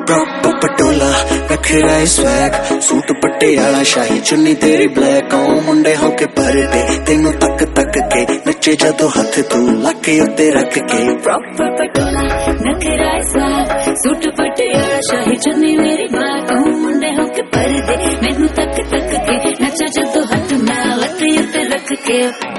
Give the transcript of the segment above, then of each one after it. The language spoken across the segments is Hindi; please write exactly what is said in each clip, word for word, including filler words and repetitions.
प्रॉपर पटोला नखरा स्वैग सूट पटियाला शाही चुन्नी तेरी ब्लैक ओ मुंडे होके भरदे तेनू तक तक के नचे जदों हथ तू लके उत्ते रख के प्रॉपर पटोला नखरा स्वैग सूट पटियाला शाही चुन्नी मेरी ब्लैक ओ मुंडे होके भरदे तेनू तक तक के नचे जदों हथ मैं लके उत्ते रख के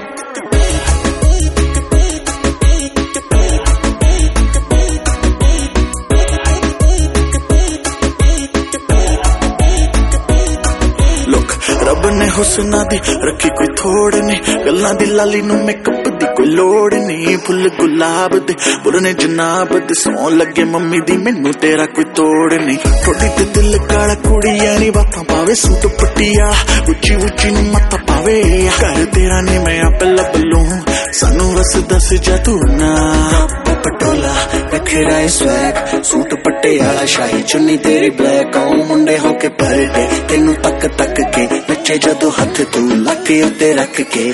रब ने हुस्ना दी रखी कोई थोड़ नहीं गल्लां दी लाली नू मेकअप दी कोई लोड़ नहीं फुल गुलाब दे बुरने जनाब दे सौ लगे मम्मी दी मैनू तेरा कोई तोड़ नहीं थोड़ी ते दिल काला कुड़िया नी बातां पावे सूट पटिया उची उची नू मत पावे घर तेरा नहीं मैं आपे लब लूं सानू बस दस जा तू ना पटोला नखरा स्वैग सूट पटियाला शाही चुन्नी तेरी ब्लैक ओ मुंडे होके भरदे तेनू तक तक के नचे जदों हथ तू लके उत्ते रख के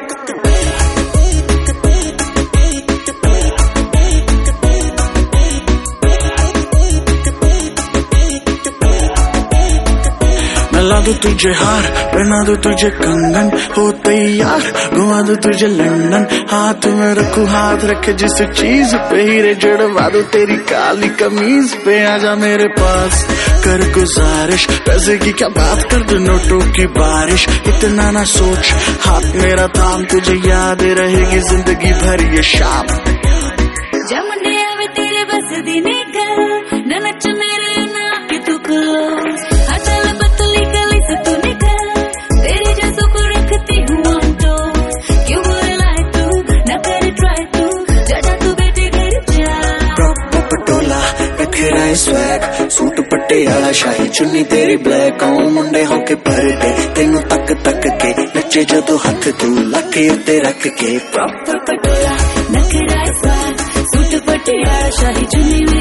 ला दूं तुझे हार पहना दूं तुझे कंगन हो तैयार घुमा दूं तुझे लंदन हाथ में रखूं हाथ रखे जिस चीज पे हीरे जड़वा दूं तेरी काली कमीज पे आजा मेरे पास कर गुजारिश पैसे की क्या बात कर दो नोटों की बारिश इतना ना सोच हाथ मेरा थाम तुझे याद रहेगी जिंदगी भर ये शाम जमुने आवे तेरे बस दी निकल न नच मेरे ना कि तू क्लोज अचल पतली गली से तू निकल तेरे जैसों को रखती हूँ ऑन टोस क्यों बोले लाए तू न कर ट्राई तू जा तू बेटे घर जा प्रॉपर पटोला नखरा स्वैग सूट पटियाला शाही चुन्नी तेरी ब्लैक ओ मुंडे होके भरदे तेनू तक तक के नचे जदों हथ तू लके उत्ते रख के प्रॉपर पटोला नखरा स्वैग सूट पटियाला शाही चुन्नी